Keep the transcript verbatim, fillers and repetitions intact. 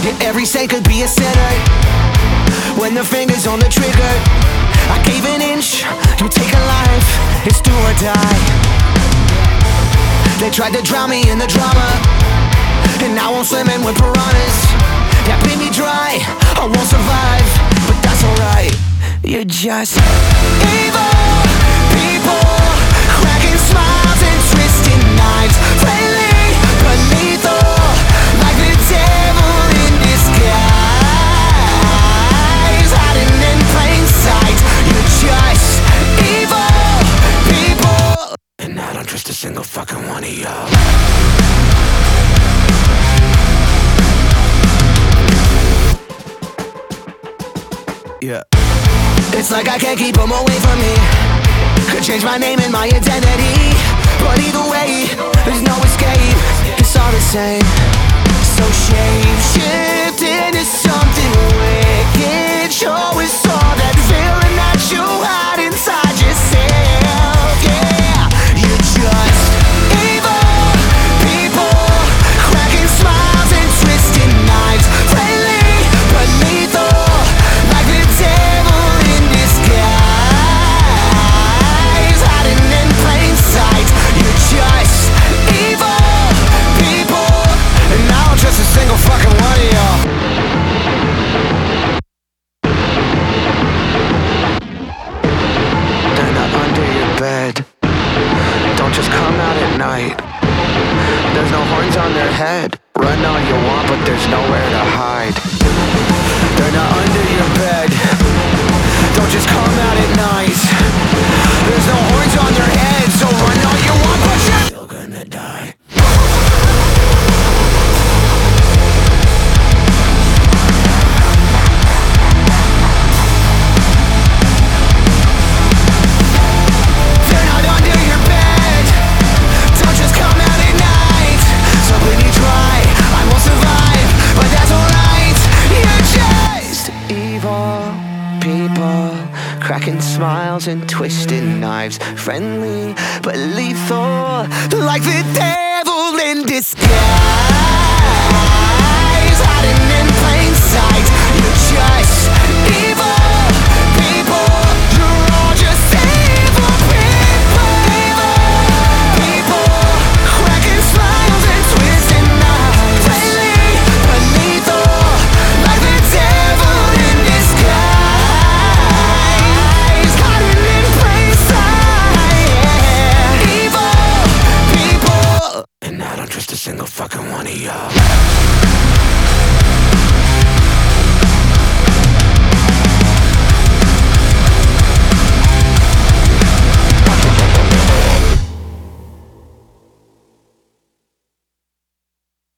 Yeah, every saint could be a sinner when the finger's on the trigger. I gave an inch, you take a life, it's do or die. They tried to drown me in the drama, and now I'm swimming with piranhas. Yeah, bleed me dry, I won't survive, but that's alright. You're just evil people, cracking smiles and twisting knives, friendly but lethal, like the devil in disguise, hiding in plain sight. You're just evil people, and I don't trust a single fucking one of y'all. Yeah. It's like I can't keep them away from me. Could change my name and my identity, but either way, there's no escape. It's all the same. So shape shift into something wicked. Show us all that feeling that you hide inside yourself. Yeah, you're just evil people, cracking smiles and twisting knives, friendly but lethal, like the devil in disguise, hiding in plain sight. You're just evil people, and I don't trust a single fucking one of y'all. They're not under your bed. Don't just come out at night. There's no horns on their head. Run all you want, but there's nowhere to hide. They're not under your bed. Don't just come out at night. There's no horns on their head, so run all you want, but you're still gonna die. They're not under your bed. Don't just come out at night. So bleed me dry, I won't survive, but that's alright. You're just evil people, cracking smiles and twisting knives, friendly but lethal, like the devil in disguise, hiding in plain sight. You're just evil people. You're all just evil people. Evil people, cracking smiles and twisting knives, friendly but lethal, like the devil in disguise, hiding in plain sight. Evil people, and I don't trust a single fucking one of y'all.